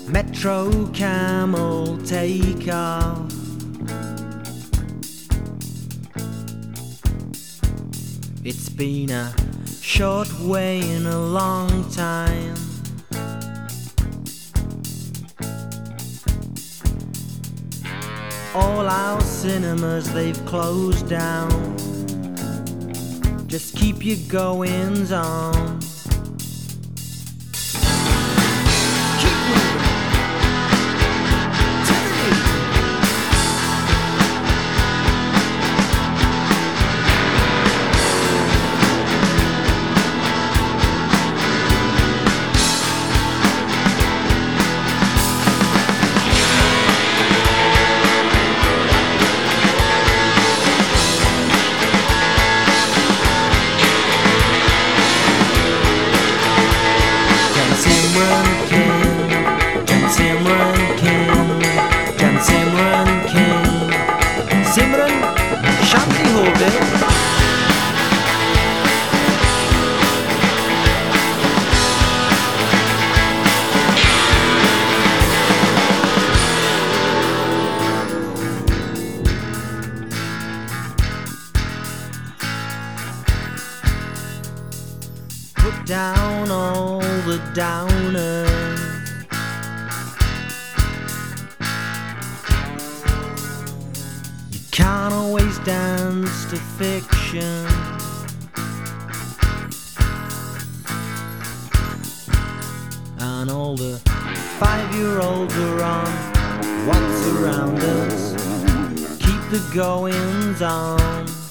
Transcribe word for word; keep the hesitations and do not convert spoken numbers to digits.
Metro Camel, take off. It's been a short way in a long time. All our cinemas, they've closed down. Just keep your goings on. Keep moving. To the beat. Simran King, Jan Simran King, Jan Simran King, Simran Shanti ho gaye. Put down all the downers. You can't always dance to fiction. And all the five-year-olds are on what's around us. Keep the goings on.